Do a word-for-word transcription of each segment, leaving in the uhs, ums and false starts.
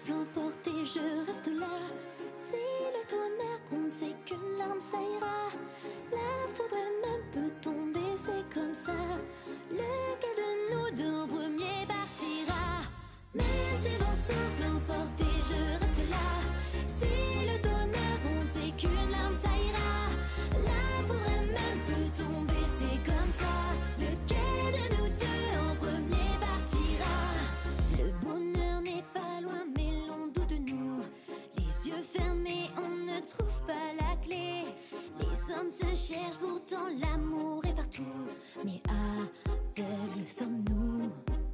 souffle emporté, je reste là. Si le tonnerre compte, c'est qu'une larme, ça ira. La foudre elle-même peut tomber, c'est comme ça. Lequel de nous deux en premier partira? Même si le vent souffle emporté, je reste là. Si le tonnerre compte, c'est qu'une larme, ça ira. La foudre elle-même peut tomber, c'est comme ça. Lequel de nous deux en premier partira? Le bonheur n'est pas loin, mais l'on doute de nous. Les yeux fermés, on ne trouve pas la clé. Les hommes se cherchent, pourtant l'amour est partout. Mais aveugles sommes-nous?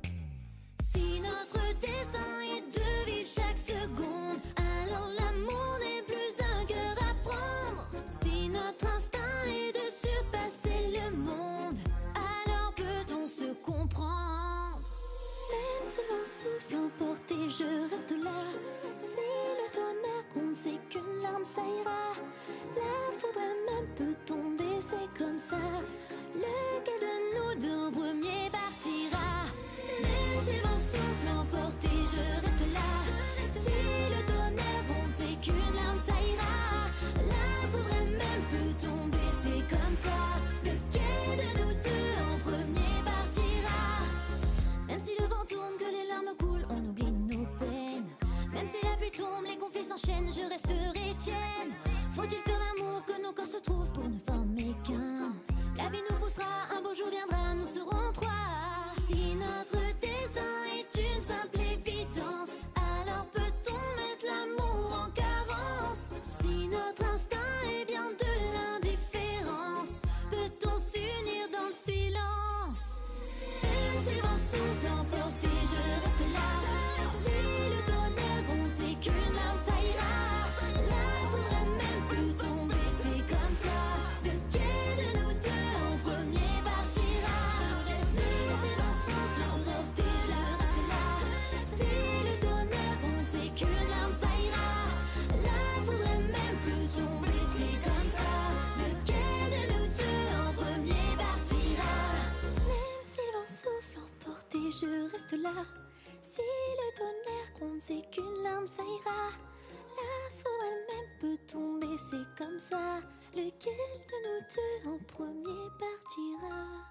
Si notre destin est de vivre chaque seconde, alors l'amour n'est plus un cœur à prendre. Si notre instinct est de surpasser le monde, alors peut-on se comprendre? Même si l'on souffle emporté, je reste là. Si le tonnerre compte, c'est qu'une larme, ça ira. La foudre elle-même peut tomber, c'est comme ça. Lequel de nous deux en premier partira? Même si le vent souffle emporté, je reste là. Si le tonnerre compte, c'est qu'une larme, ça ira. La foudre elle-même peut tomber, c'est comme ça. Lequel de nous deux en premier partira? Même si le vent tourne, que les larmes coulent, on oublie nos peines. Même si la pluie tombe, les conflits s'enchaînent, je resterai tienne. Faut-il faire l'amour que nos corps se trouvent pour ne former qu'un? La vie nous poussera, un beau jour viendra, nous serons trois. Si notre destin est une simple évidence, alors peut-on mettre l'amour en carence? Si notre instinct est bien de l'indifférence, peut-on s'unir dans le silence? Même si le vent souffle emporté, je reste là. Si le tonnerre compte, c'est qu'une larme, ça ira. La foudre elle-même peut tomber, c'est comme ça. Lequel de nous deux en premier partira? Même si le vent souffle emporté, je reste là. Si le tonnerre compte, c'est qu'une larme, ça ira. La foudre elle-même peut tomber, c'est comme ça. Lequel de nous deux en premier partira? Même si le vent souffle emporté, je reste là. Si le tonnerre compte, c'est qu'une larme, ça ira. La foudre elle-même peut tomber, c'est comme ça. Lequel de nous deux en premier partira?